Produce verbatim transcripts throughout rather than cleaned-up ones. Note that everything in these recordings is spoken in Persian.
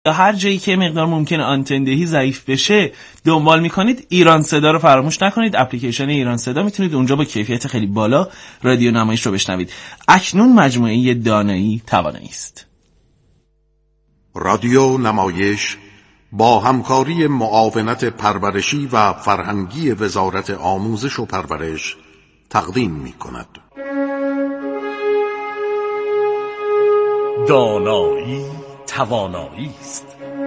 یا هر جایی که مقدار ممکنه آنتندهی ضعیف بشه دنبال میکنید، ایران صدا رو فراموش نکنید. اپلیکیشن ایران صدا میتونید اونجا با کیفیت خیلی بالا رادیو نمایش رو بشنوید. اکنون مجموعه دانایی توانایی است. رادیو نمایش با همکاری معاونت پرورشی و فرهنگی وزارت آموزش و پرورش تقدیم میکند. دانایی توانایی است.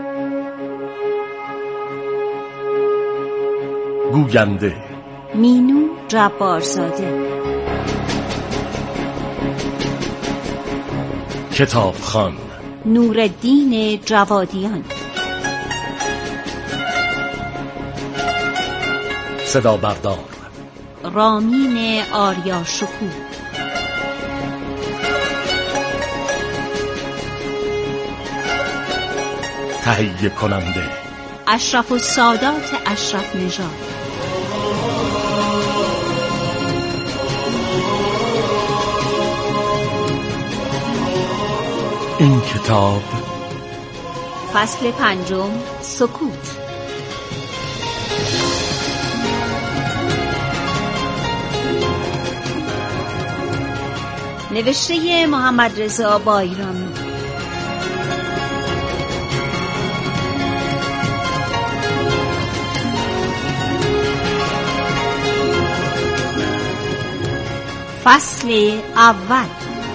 گوینده مینو جبارزاده. کتابخوان نورالدین جوادیان. صدا بردار رامین آریا شکور. تهیه کننده اشرف السادات اشرف نژاد. این کتاب فصل پنجم، سکوت. نوشته محمد رضا بایرامی. فصل اول.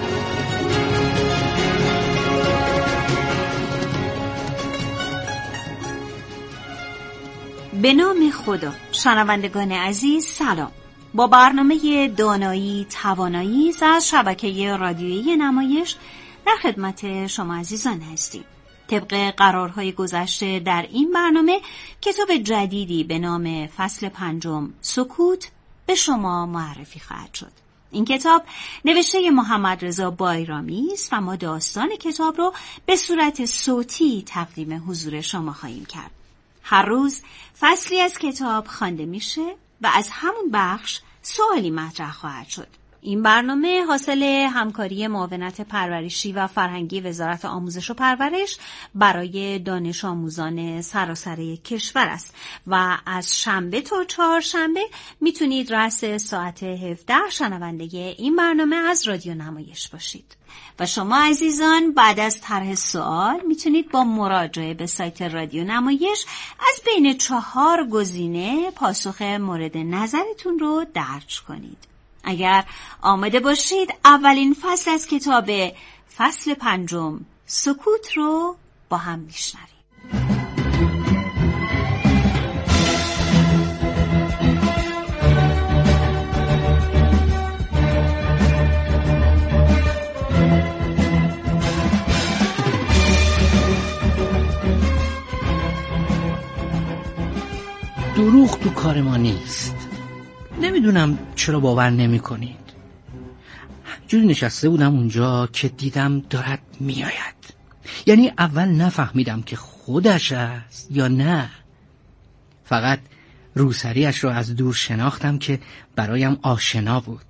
به نام خدا. شنوندگان عزیز سلام. با برنامه دانایی توانایی از شبکه رادیویی نمایش در خدمت شما عزیزان هستیم. طبق قرارهای گذشته در این برنامه کتاب جدیدی به نام فصل پنجم، سکوت به شما معرفی خواهد شد. این کتاب نوشته محمد رضا بایرامی است و ما داستان کتاب رو به صورت صوتی تقدیم حضور شما خواهیم کرد. هر روز فصلی از کتاب خوانده میشه و از همون بخش سوالی مطرح خواهد شد. این برنامه حاصل همکاری معاونت پرورشی و فرهنگی وزارت آموزش و پرورش برای دانش آموزان سراسر کشور است و از شنبه تا چهارشنبه میتونید رأس ساعت هفده شنونده این برنامه از رادیو نمایش باشید. و شما عزیزان بعد از طرح سوال میتونید با مراجعه به سایت رادیو نمایش از بین چهار گزینه پاسخ مورد نظرتون رو درج کنید. اگر آماده باشید اولین فصل از کتاب فصل پنجم، سکوت رو با هم میشنویم. دروغ تو کار ما نیست. نمیدونم چرا باور نمی کنید. همجوری نشسته بودم اونجا که دیدم دارد میآید. یعنی اول نفهمیدم که خودش است یا نه. فقط روسریش رو از دور شناختم که برایم آشنا بود.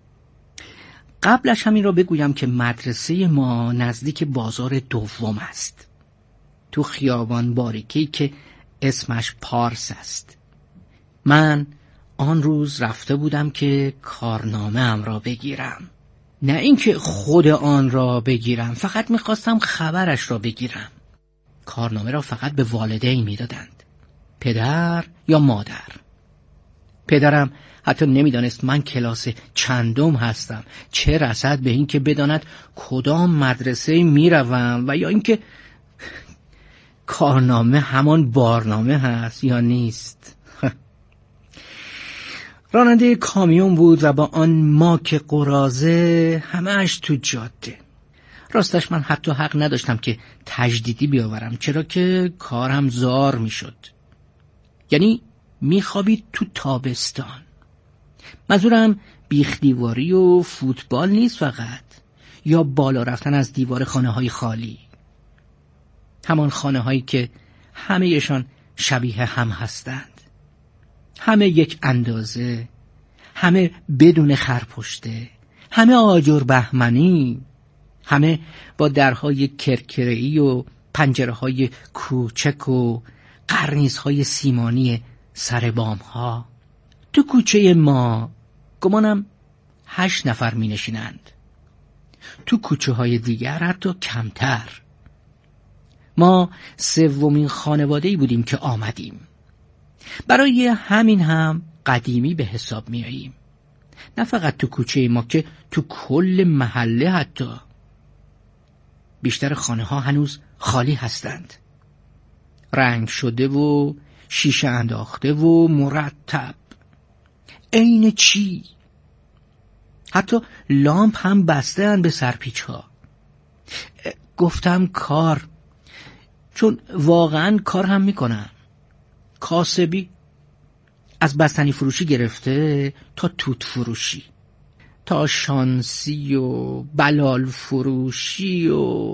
قبلش همین را بگویم که مدرسه ما نزدیک بازار دوم است، تو خیابان باریکی که اسمش پارس است. من آن روز رفته بودم که کارنامه ام را بگیرم، نه اینکه خود آن را بگیرم، فقط میخواستم خبرش را بگیرم. کارنامه را فقط به والدین میدادند، پدر یا مادر. پدرم حتی نمیدانست من کلاس چندم هستم، چه رسد به این که بداند کدام مدرسه میروم و یا اینکه کارنامه همان بارنامه هست یا نیست. راننده کامیون بود و با آن ماک قراضه همه‌اش تو جاده. راستش من حتی حق نداشتم که تجدیدی بیاورم، چرا که کارم زار میشد. یعنی میخوابید تو تابستان. منظورم بیخ دیواری و فوتبال نیست فقط، یا بالا رفتن از دیوار خانه های خالی. همان خانه هایی که همه‌شان شبیه هم هستند، همه یک اندازه، همه بدون خرپشته، همه آجر بهمنی، همه با درهای کرکره‌ای و پنجره های کوچک و قرنیس های سیمانی سر بام ها. تو کوچه ما گمانم هشت نفر می نشینند، تو کوچه های دیگر حتی کمتر. ما سومین خانواده‌ای بودیم که آمدیم، برای همین هم قدیمی به حساب می آییم، نه فقط تو کوچه ما که تو کل محله. حتی بیشتر خانه ها هنوز خالی هستند، رنگ شده و شیشه انداخته و مرتب. عین چی؟ حتی لامپ هم بسته‌اند به سرپیچ ها. گفتم کار، چون واقعا کار هم میکنم. کاسبی، از بستنی فروشی گرفته تا توت فروشی، تا شانسی و بلال فروشی و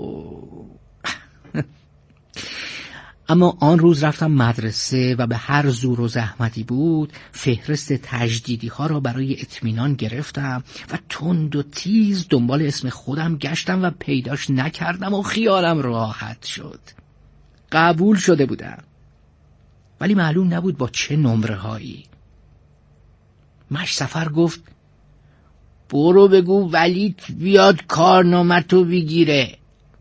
اما آن روز رفتم مدرسه و به هر زور و زحمتی بود فهرست تجدیدی ها را برای اطمینان گرفتم و تند و تیز دنبال اسم خودم گشتم و پیداش نکردم و خیالم راحت شد. قبول شده بودم، ولی معلوم نبود با چه نمره هایی. مش سفر گفت برو بگو ولیت بیاد کارنامه‌تو بگیره.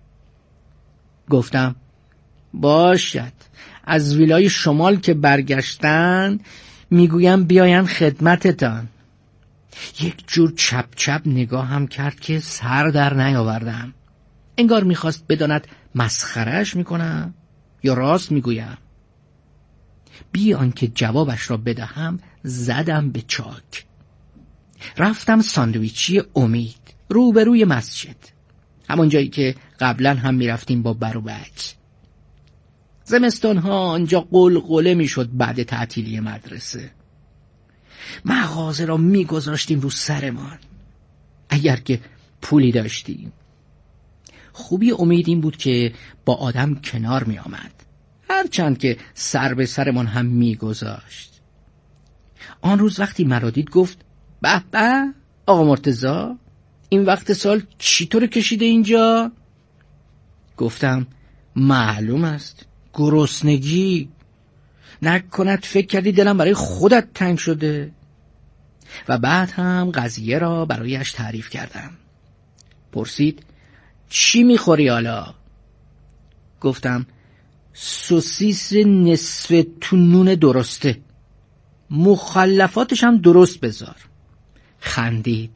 گفتم باشد، از ویلای شمال که برگشتن میگویم بیاین خدمتتان. یک جور چپ چپ نگاه هم کرد که سر در نیاوردم، انگار میخواست بداند مسخرهش میکنم یا راست میگویم. بی آنکه جوابش را بدهم زدم به چاک. رفتم ساندویچی امید روبروی مسجد، همون جایی که قبلا هم میرفتیم با بر و بچ. زمستان ها آنجا قلقله میشد بعد تعطیلی مدرسه. مغازه را میگذاشتیم رو سرمان اگر که پولی داشتیم. خوبی امید این بود که با آدم کنار می آمد، هرچند که سر به سرمان هم میگذاشت. آن روز وقتی مرا دید گفت به به آقا مرتضی، این وقت سال چی طور کشیده اینجا؟ گفتم معلوم است، گرسنگی. نکند فکر کردی دلم برای خودت تنگ شده؟ و بعد هم قضیه را برایش تعریف کردم. پرسید چی میخوری حالا؟ گفتم سوسیس نصف تو نون درسته، مخلفاتش هم درست بذار. خندید.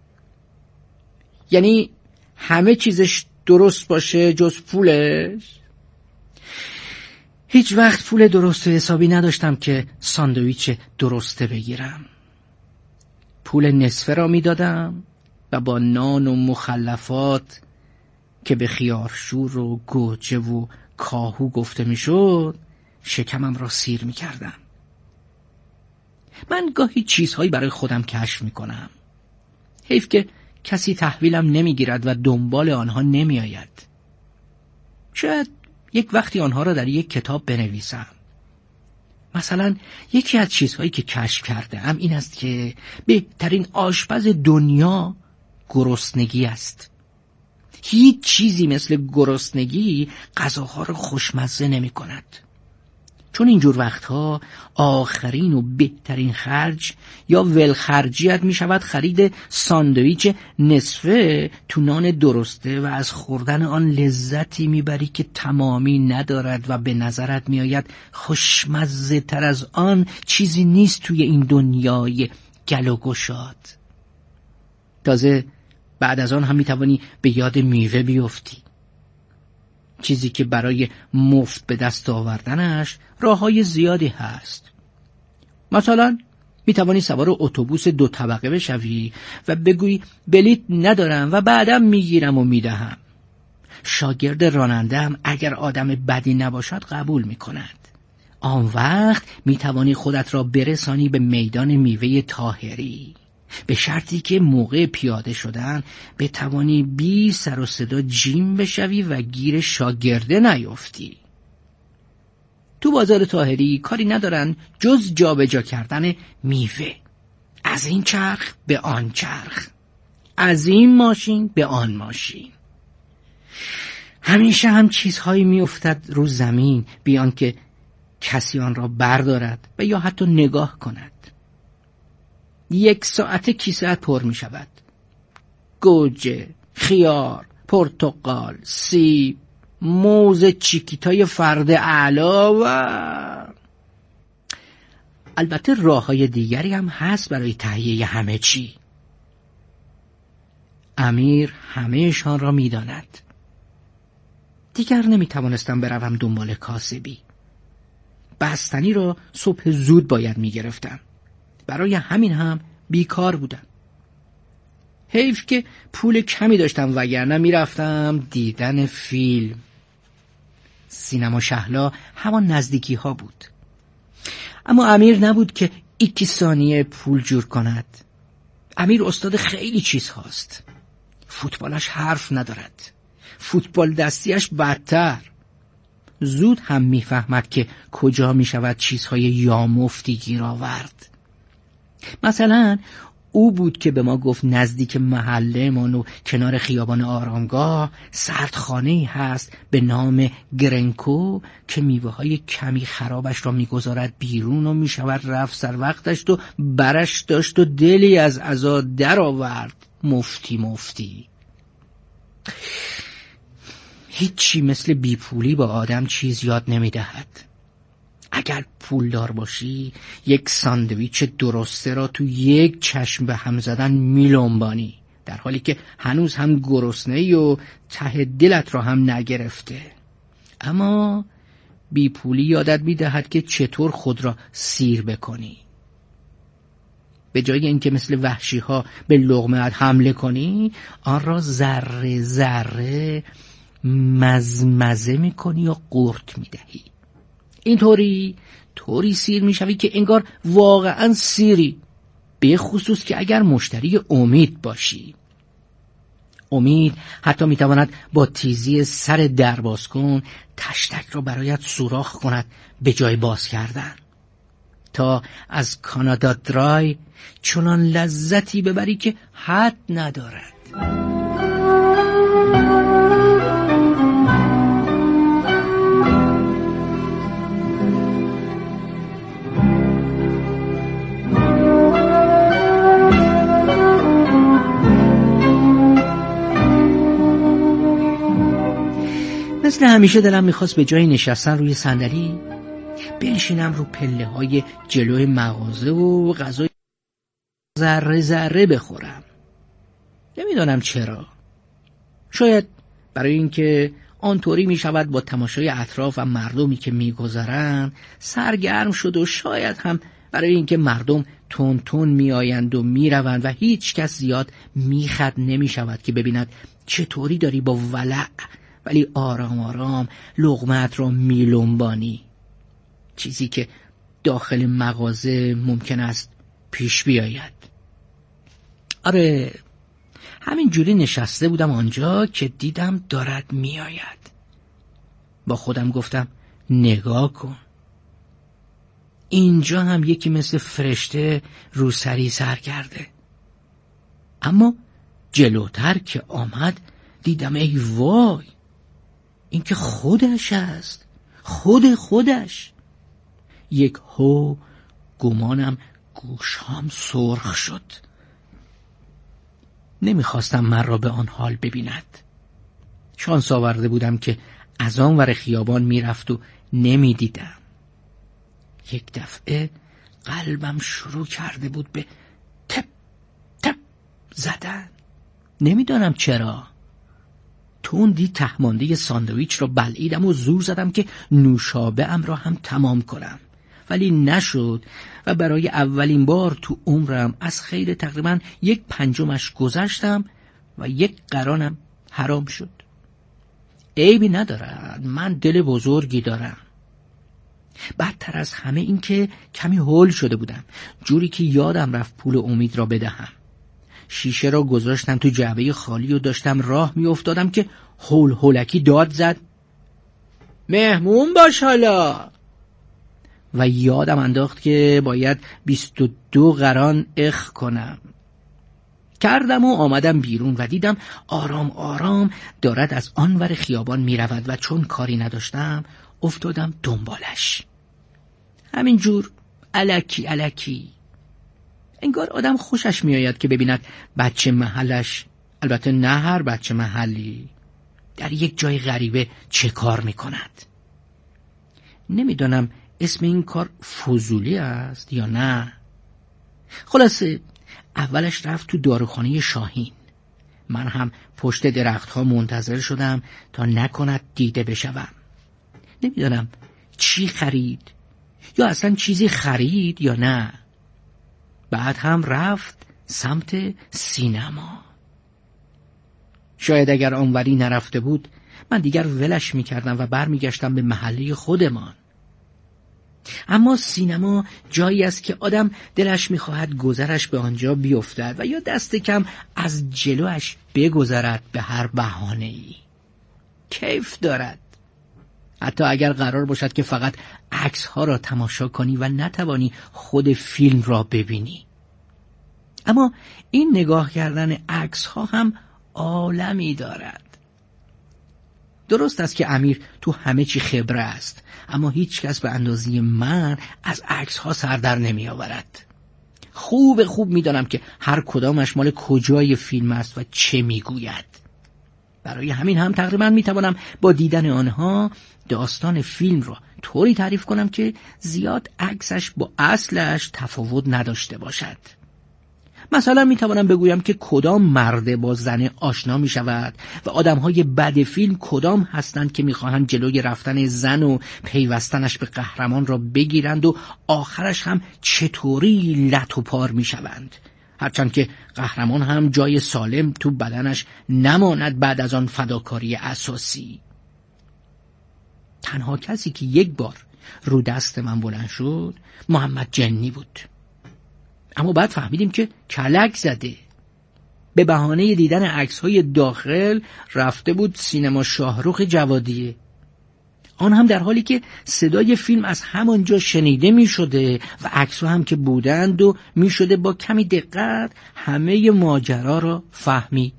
یعنی همه چیزش درست باشه جز پولش؟ هیچ وقت پول درست حسابی نداشتم که ساندویچ درسته بگیرم. پول نصفه را میدادم و با نان و مخلفات که به خیارشور و گوجه و کاهو گفته میشد شکمم را سیر میکردم. من گاهی چیزهایی برای خودم کشف میکنم. حیف که کسی تحویلم نمیگیرد و دنبال آنها نمیآید. شاید یک وقتی آنها را در یک کتاب بنویسم. مثلا یکی از چیزهایی که کشف کردم این است که بهترین آشپز دنیا گرسنگی است. هیچ چیزی مثل گرسنگی غذاها را خوشمزه نمی کند. چون اینجور وقتها آخرین و بهترین خرج یا ولخرجیت می شود خرید ساندویچ نصفه تو نان درسته و از خوردن آن لذتی می بری که تمامی ندارد و به نظرت می آید خوشمزه تر از آن چیزی نیست توی این دنیای گل و گشاد. تازه بعد از آن هم می توانی به یاد میوه بیفتی، چیزی که برای مفت به دست آوردنش راه‌های زیادی هست. مثلا می توانی سوار اتوبوس دو طبقه بشوی و بگویی بلیت ندارم و بعدم میگیرم و میدهم. شاگرد راننده هم اگر آدم بدی نباشد قبول می کند. آن وقت می توانی خودت را برسانی به میدان میوه طاهری، به شرطی که موقع پیاده شدن بتوانی بی سر و صدا جیم بشوی و گیر شاگرده نیفتی. تو بازار طاهری کاری ندارن جز جابجا کردن میوه، از این چرخ به آن چرخ، از این ماشین به آن ماشین. همیشه هم چیزهایی میافتد رو زمین بیان که کسی آن را بردارد و یا حتی نگاه کند. یک ساعت کیسه‌ات پر می شود. گوجه، خیار، پرتقال، سیب، موز چیکیتای فرد اعلا و البته راه‌های دیگری هم هست برای تهیه همه چی. امیر همه‌شان را می‌داند. دیگر نمی‌توانستم بروم دنبال کاسبی. بستنی را صبح زود باید می‌گرفتم. برای همین هم بیکار بودم. حیف که پول کمی داشتم وگرنه می‌رفتم دیدن فیلم. سینما شهلا همان نزدیکی ها بود. اما امیر نبود که یکی ثانیه پول جور کند. امیر استاد خیلی چیز هاست. فوتبالش حرف ندارد. فوتبال دستیش بدتر. زود هم میفهمد که کجا میشود چیزهای یامفتی گیر آورد. مثلا او بود که به ما گفت نزدیک محله من و کنار خیابان آرامگاه سردخانه‌ای هست به نام گرنکو که میوه‌های کمی خرابش را میگذارد بیرون و میشود رفت سر وقتش و برش داشت و دلی از عزا در آورد. مفتی مفتی هیچی مثل بیپولی با آدم چیز یاد نمیدهد. اگر پولدار باشی یک ساندویچ درسته را تو یک چشم به هم زدن میلنبانی، در حالی که هنوز هم گرسنه‌ای و ته دلت را هم نگرفته. اما بیپولی یادت میدهد که چطور خود را سیر بکنی. به جای اینکه مثل وحشی ها به لقمه‌ات حمله کنی، آن را ذره ذره مزمزه میکنی و قورت میدهی. اینطوری طوری سیر میشوی که انگار واقعا سیری، به خصوص که اگر مشتری امید باشی. امید حتی میتواند با تیزی سر در باز کن تشتک را برایت سوراخ کند به جای باز کردن، تا از کانادا درای چنان لذتی ببری که حد ندارد. مثل همیشه دلم میخواست به جای نشستن روی صندلی بنشینم رو پله های جلوی مغازه و غذای ذره ذره بخورم. نمیدانم چرا. شاید برای اینکه آنطوری میشود با تماشای اطراف و مردمی که میگذرن سرگرم شد، و شاید هم برای اینکه مردم تون تون میآیند و میروند و هیچ کس زیاد میخد نمیشود که ببیند چطوری داری با ولع ولی آرام آرام لقمت را میلنبانی، چیزی که داخل مغازه ممکن است پیش بیاید. آره، همین جوری نشسته بودم آنجا که دیدم دارد میآید. با خودم گفتم نگاه کن، اینجا هم یکی مثل فرشته روسری سر کرده. اما جلوتر که آمد دیدم ای وای، این که خودش است، خود خودش. یک هو گمانم گوشام سرخ شد. نمیخواستم من را به آن حال ببیند. شانس آورده بودم که از آن ور خیابان میرفت و نمیدیدم. یک دفعه قلبم شروع کرده بود به تپ تپ زدن. نمیدانم چرا. تندی تهمانده ساندویچ را بلعیدم و زور زدم که نوشابه‌ام را هم تمام کنم، ولی نشد و برای اولین بار تو عمرم از خیر تقریبا یک پنجمش گذشتم و یک قرانم حرام شد. عیبی ندارد، من دل بزرگی دارم. بدتر از همه این که کمی هول شده بودم، جوری که یادم رفت پول امید را بدهم. شیشه را گذاشتم تو جعبه خالی و داشتم راه می افتادم که هول هولکی داد زد مهمون باش حالا، و یادم انداخت که باید بیست و دو قران اخ کنم. کردم و آمدم بیرون و دیدم آرام آرام دارد از آنور خیابان می رود و چون کاری نداشتم افتادم دنبالش. همینجور الکی الکی. انگار آدم خوشش می آید که ببیند بچه محلش، البته نه هر بچه محلی، در یک جای غریبه چه کار می کند. نمیدانم اسم این کار فضولی است یا نه. خلاصه اولش رفت تو داروخانه شاهین. من هم پشت درختها منتظر شدم تا نکند دیده بشوم. نمیدانم چی خرید یا اصلا چیزی خرید یا نه. بعد هم رفت سمت سینما. شاید اگر آنوری نرفته بود من دیگر ولش میکردم و برمیگشتم به محله خودمان. اما سینما جایی است که آدم دلش میخواهد گذرش به آنجا بیفتد و یا دست کم از جلوش بگذرد به هر بهانه‌ای. کیف دارد. حتی اگر قرار باشد که فقط عکس‌ها را تماشا کنی و نتوانی خود فیلم را ببینی. اما این نگاه کردن عکس‌ها هم عالمی دارد. درست است که امیر تو همه چی خبره است، اما هیچ کس به اندازه من از عکس‌ها سر در نمی آورد. خوب خوب می دانم که هر کدامش مال کجای فیلم است و چه می گوید. برای همین هم تقریبا می توانم با دیدن آنها داستان فیلم را طوری تعریف کنم که زیاد عکسش با اصلش تفاوت نداشته باشد. مثلا می توانم بگویم که کدام مرد با زن آشنا می شود و آدمهای بد فیلم کدام هستند که می خواهند جلوی رفتن زن و پیوستنش به قهرمان را بگیرند و آخرش هم چطوری لط و پار می شوند. هرچند که قهرمان هم جای سالم تو بدنش نماند بعد از آن فداکاری اساسی. تنها کسی که یک بار رو دست من بلند شد محمد جنی بود. اما بعد فهمیدیم که کلک زده. به بهانه دیدن عکس‌های داخل رفته بود سینما شاهرخ جوادیه. آن هم در حالی که صدای فیلم از همانجا شنیده می شده و عکس‌ها هم که بودند و می شده با کمی دقت همه ماجرا را فهمید.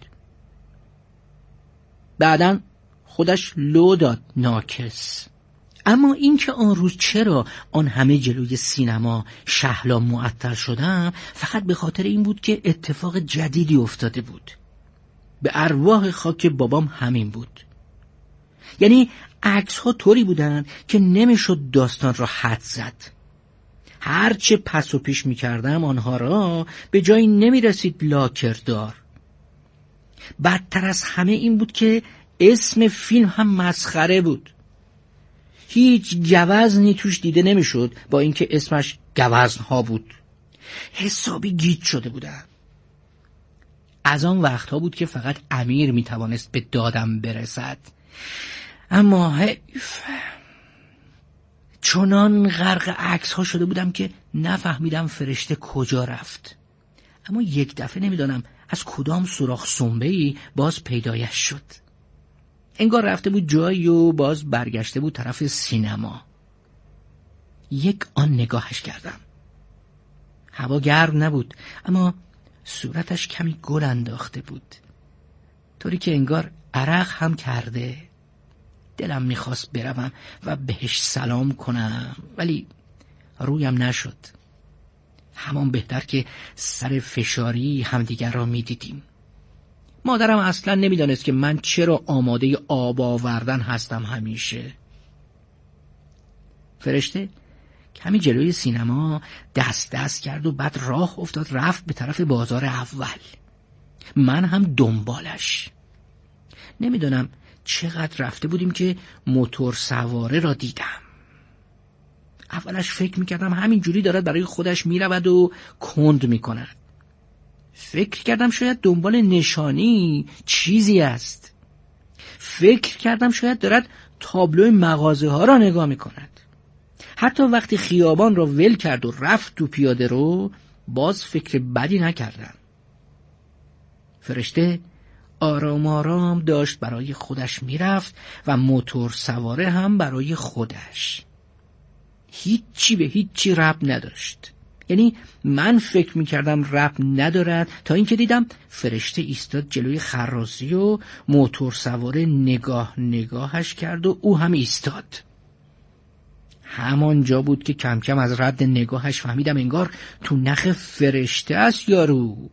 بعداً خودش لو داد ناکس. اما این که آن روز چرا آن همه جلوی سینما شهلا معطل شدم فقط به خاطر این بود که اتفاق جدیدی افتاده بود. به ارواح خاک بابام همین بود. یعنی عکس ها طوری بودن که نمیشد داستان را حد زد. هرچه پس و پیش میکردم آنها را به جایی نمیرسید لاکردار. بدتر از همه این بود که اسم فیلم هم مسخره بود. هیچ گوزنی توش دیده نمیشد با اینکه اسمش گوزنها بود. حسابی گیج شده بودم. از آن وقتها بود که فقط امیر میتوانست به دادم برسد. اما حیف. چنان غرق عکس ها شده بودم که نفهمیدم فرشته کجا رفت. اما یک دفعه نمیدانم از کدام سوراخ سنبه‌ای باز پیدایش شد. انگار رفته بود جایی و باز برگشته بود طرف سینما. یک آن نگاهش کردم. هوا گرم نبود اما صورتش کمی گل انداخته بود، طوری که انگار عرق هم کرده. دلم میخواست بروم و بهش سلام کنم ولی رویم نشد. همان بهتر که سر فشاری همدیگر را میدیدیم. مادرم اصلا نمیدانست که من چرا آماده آب آوردن هستم همیشه. فرشته کمی جلوی سینما دست دست کرد و بعد راه افتاد رفت به طرف بازار اول. من هم دنبالش. نمیدانم چقدر رفته بودیم که موتور سواره را دیدم. اولش فکر میکردم همین جوری دارد برای خودش میرود و کند میکند. فکر کردم شاید دنبال نشانی چیزی است. فکر کردم شاید دارد تابلوی مغازه ها را نگاه میکند. حتی وقتی خیابان را ول کرد و رفت تو پیاده رو باز فکر بدی نکردم. فرشته آرام آرام داشت برای خودش میرفت و موتور سواره هم برای خودش. هیچی به هیچی ربط نداشت. یعنی من فکر میکردم ربط ندارد تا اینکه دیدم فرشته ایستاد جلوی خراسی و موتور سوار نگاه نگاهش کرد و او هم ایستاد. همانجا بود که کم کم از رد نگاهش فهمیدم انگار تو نخ فرشته است یارو.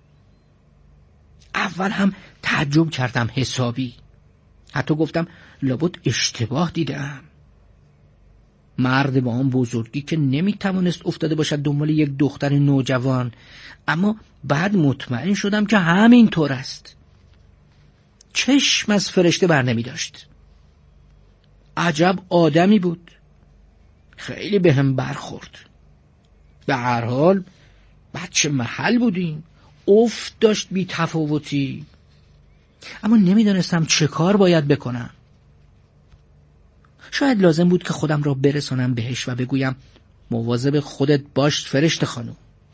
اول هم تعجب کردم حسابی، حتی گفتم لابد اشتباه دیدم. مرد با آن بزرگی که نمیتوانست افتاده باشد دنبال یک دختر نوجوان، اما بعد مطمئن شدم که همین طور است. چشم از فرشته بر نمی داشت. عجب آدمی بود. خیلی به هم برخورد. به هر حال بچه محل بودیم، افت داشت بی تفاوتی، اما نمیدانستم چه کار باید بکنم. شاید لازم بود که خودم را برسانم بهش و بگویم مواظب خودت باش فرشته خانم.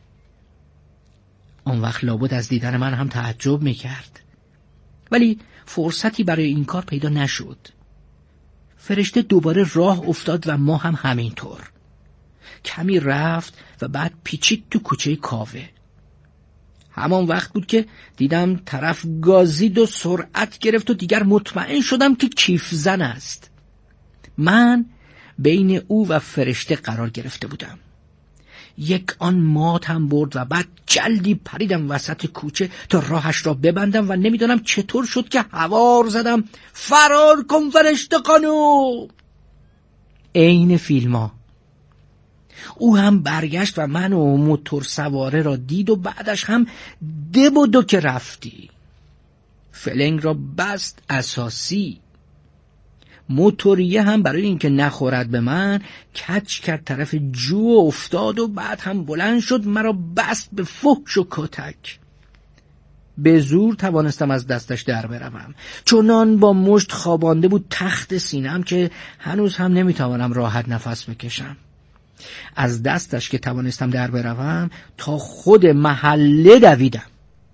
آن وقت لابد از دیدن من هم تعجب میکرد، ولی فرصتی برای این کار پیدا نشد. فرشته دوباره راه افتاد و ما هم همینطور. کمی رفت و بعد پیچید تو کوچه کاوه. همان وقت بود که دیدم طرف گازید و سرعت گرفت و دیگر مطمئن شدم که کیف زن است. من بین او و فرشته قرار گرفته بودم. یک آن ماتم برد و بعد جلدی پریدم وسط کوچه تا راهش را ببندم و نمیدونم چطور شد که هوار زدم فرار کن فرشته خانم. عین فیلما. او هم برگشت و من و موتور سواره را دید و بعدش هم دب و دو که رفتی. فلنگ را بست اساسی. موتوریه هم برای اینکه نخورد به من کچ کرد طرف جو و افتاد و بعد هم بلند شد مرا بست به فحش و کتک. به زور توانستم از دستش در بروم، چنان با مشت خوابانده بود تخت سینم که هنوز هم نمیتوانم راحت نفس بکشم. از دستش که توانستم در بروم تا خود محله دویدم.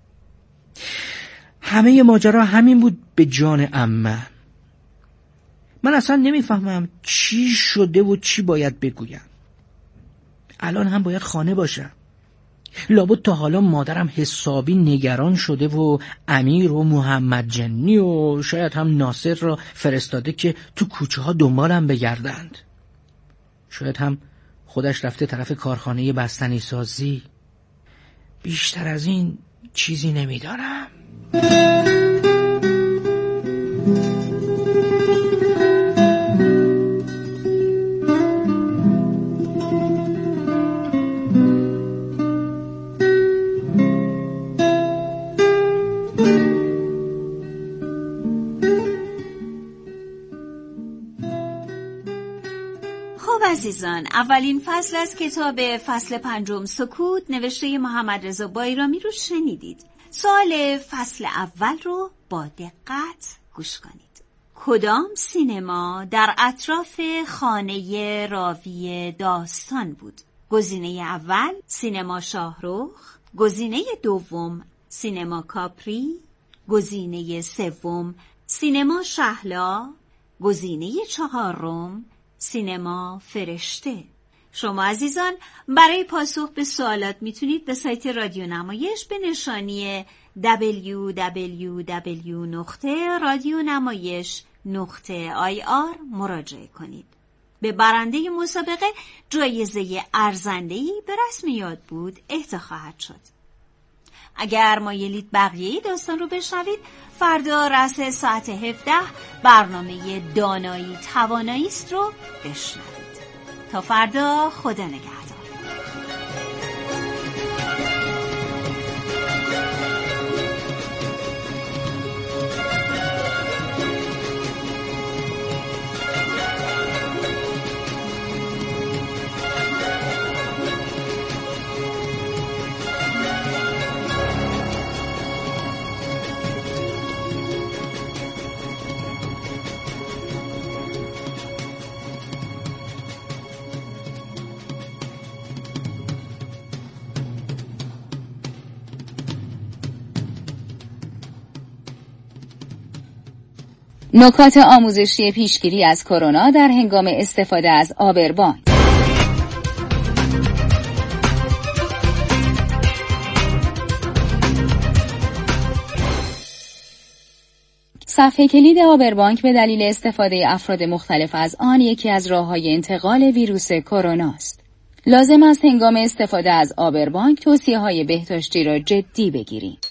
همه ماجرا همین بود به جان عمه. من اصلا نمیفهمم چی شده و چی باید بگویم. الان هم باید خانه باشم. لابد تا حالا مادرم حسابی نگران شده و امیر و محمد جنی و شاید هم ناصر را فرستاده که تو کوچه ها دنبالم بگردند. شاید هم خودش رفته طرف کارخانه بستنی سازی. بیشتر از این چیزی نمیدانم. عزیزان، اولین فصل از کتاب فصل پنجم سکوت نوشته محمد رضا بایرامی رو شنیدید. سوال فصل اول رو با دقت گوش کنید. کدام سینما در اطراف خانه راوی داستان بود؟ گزینه اول سینما شاهرخ، گزینه دوم سینما کاپری، گزینه سوم سینما شهلا، گزینه چهارم سینما فرشته. شما عزیزان برای پاسخ به سوالات میتونید به سایت رادیو نمایش به نشانی دبلیو دبلیو دبلیو نقطه رادیو نمایش نقطه آی آر مراجعه کنید. به برنده مسابقه جایزه ارزنده‌ای به رسم یاد بود اهدا خواهد شد. اگر مایلید بقیه داستان رو بشنوید، فردا رأس ساعت هفده برنامه دانایی توانایی است رو بشنوید. تا فردا، خدا نگهدار. نکات آموزشی پیشگیری از کرونا در هنگام استفاده از آبرباند. صفحه کلید آبربانک به دلیل استفاده افراد مختلف از آن یکی از راه‌های انتقال ویروس کرونا است. لازم است هنگام استفاده از آبربانک توصیه‌های بهداشتی را جدی بگیرید.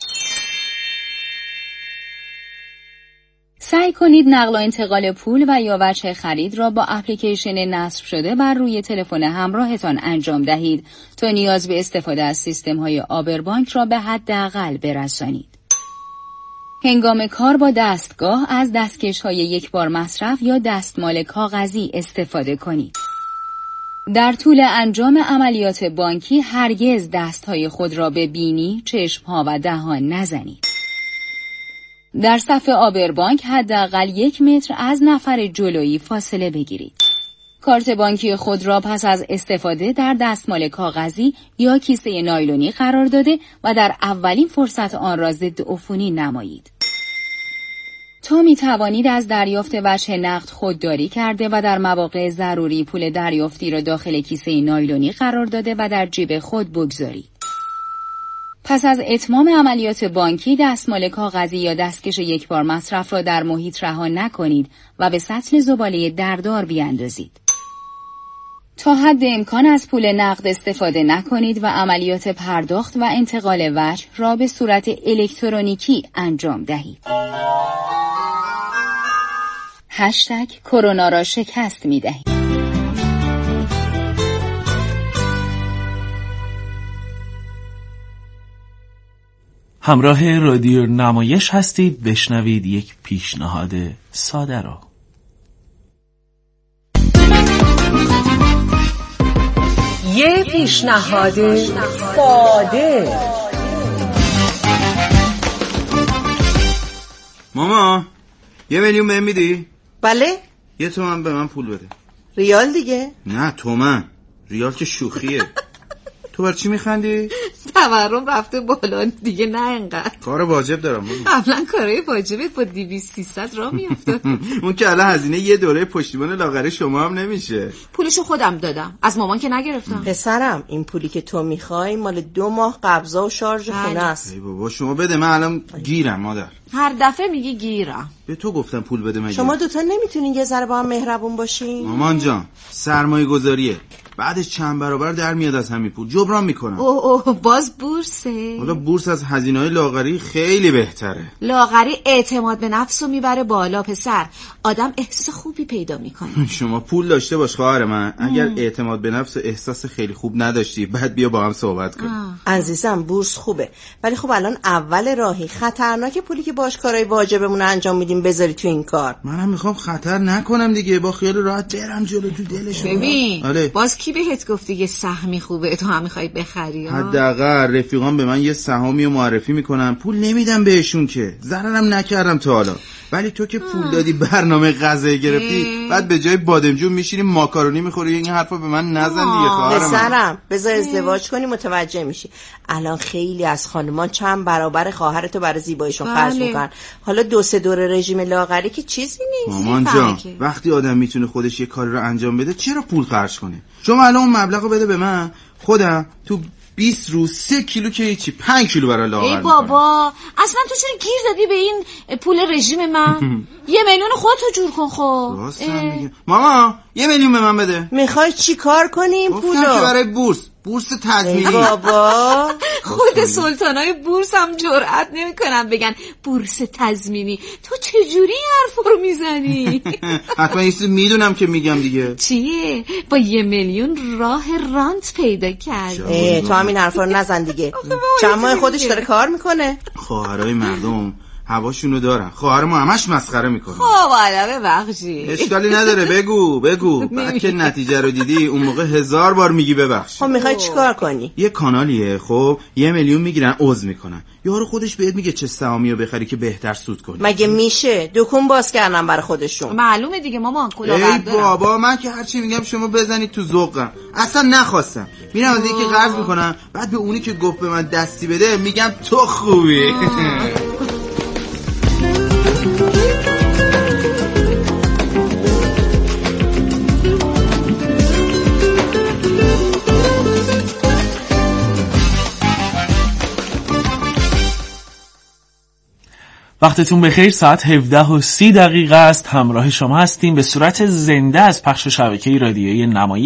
سعی کنید نقل و انتقال پول و یا وجه خرید را با اپلیکیشن نصب شده بر روی تلفن همراهتان انجام دهید تا نیاز به استفاده از سیستم‌های آبربانک را به حداقل برسانید. هنگام کار با دستگاه از دستکش‌های یک بار مصرف یا دستمال کاغذی استفاده کنید. در طول انجام عملیات بانکی هرگز دست‌های خود را به بینی، چشم‌ها و دهان نزنید. در صف آبربانک حداقل یک متر از نفر جلویی فاصله بگیرید. کارت بانکی خود را پس از استفاده در دستمال کاغذی یا کیسه نایلونی قرار داده و در اولین فرصت آن را ضد عفونی نمایید. تا می توانید از دریافت وجه نقد خودداری کرده و در مواقع ضروری پول دریافتی را داخل کیسه نایلونی قرار داده و در جیب خود بگذارید. پس از اتمام عملیات بانکی دستمال کاغذی یا دستکش یک بار مصرف را در محیط رها نکنید و به سطل زباله دردار بیاندازید. تا حد امکان از پول نقد استفاده نکنید و عملیات پرداخت و انتقال وجه را به صورت الکترونیکی انجام دهید. هشتگ کرونا را شکست می دهید. همراه رادیو نمایش هستید. بشنوید یک پیشنهاد ساده را. یه پیشنهاد ساده. ماما یه میلیون بهم میدی؟ بله. یه تومن به من پول بده. ریال دیگه؟ نه تومن. ریال که شوخیه. تو بر چی میخندی؟ تورم رفته بالا دیگه، نه انقدر. کار واجب دارم. قبلا کارهای واجبت با دویست سیصد راه میافتاد. اون که الان هزینه یه دوره پشتیبان لاغری شما هم نمیشه. پولشو خودم دادم، از مامان که نگرفتم. پسرم این پولی که تو میخوای مال دو ماه قبضا و شارژ خونه است. ای بابا شما بده، من الان گیرم مادر. هر دفعه میگی گیرم. به تو گفتم پول بده مگه؟ شما دوتا نمیتونین یه ذره با هم مهربون باشین؟ مامان جان سرمایه گذاریه، بعدش چند برابر در میاد از همین پول، جبران میکنم. اوه اوه باز بورسه؟ حالا بورس از هزینه‌های لاغری خیلی بهتره. لاغری اعتماد به نفس رو میبره بالا پسر، آدم احساس خوبی پیدا میکنه. شما پول داشته باش خواهر من، اگر ام. اعتماد به نفس و احساس خیلی خوب نداشتی بعد بیا با هم صحبت کنیم. عزیزم بورس خوبه، ولی خب الان اول راهی، خطرناکه پولی که باش کارهای واجبمون انجام میدیم بذاری تو این کار. منم میخوام خطر نکنم دیگه، با خیال راحت برم جلو تو دلش. ببین آله. باز کی بهت گفت یه سهمی خوبه تو هم میخوای بخری؟ حداقل رفیقام به من یه سهامی رو معرفی میکنن، پول نمیدم بهشون که ضررم نکردم تا حالا. ولی تو که پول دادی برنامه غذایی گرفتی، بعد به جای بادمجون میشینی ماکارونی میخوری. این حرفا به من نزن دیگه خواهرم. پسرم بذار ازدواج کنی متوجه میشی. الان خیلی از خانمان چند برابر خواهرتو برای زیباییشون خرج میکنن. حالا دو سه دوره رژیم لاغری که چیزی نیست. مامان جان وقتی آدم میتونه خودش یه کاری رو انجام بده چرا پول خرج کنه؟ شما الان اون مبلغو بده به من، خودم تو بیست روز سه کیلو که چی پنج کیلو برای لاغر ای بابا اصلا تو چرا گیر دادی به این پول رژیم من؟ یه میلیون خودتو جور کن. خب راستم میگم ماما یه میلیون به من بده. میخوای چی کار کنیم پولو؟ گفتم که برای بورس بورس تضمینی. بابا خود سلطانای بورس هم جرئت نمیکنن بگن بورس تضمینی. تو چجوری حرفا رو میزنی؟ حتما یه چیزی میدونم که میگم دیگه. چیه؟ با یه میلیون راه رانت پیدا کردی. تو همین حرفا رو نزن دیگه. چند ماه خودش داره کار میکنه. خواهرای مردم هواشونو دارن، خواهر ما همش مسخره میکنه. خب آدم ببخشی. اشکالی نداره بگو بگو. بعد که نتیجه رو دیدی اون موقع هزار بار میگی ببخش. خب میخوای چیکار کنی؟ یه کانالیه خب یه میلیون میگیرن عضو میکنن، یارو خودش بهت میگه چه سهامی رو بخری که بهتر سود کنی. مگه میشه؟ دکون باز کردن برای خودشون. معلومه دیگه مامان کلاهبردارم. ای بابا من که هرچی میگم شما بزنید تو ذوقم. اصلا نخواستم. میرم از یکی قرض میکنم، بعد به اونی که گفت به من دستی بده میگم تو خوبی. وقتتون بخیر. ساعت هفده و سی دقیقه است. همراه شما هستیم به صورت زنده از پخش شبکه رادیویی نمایش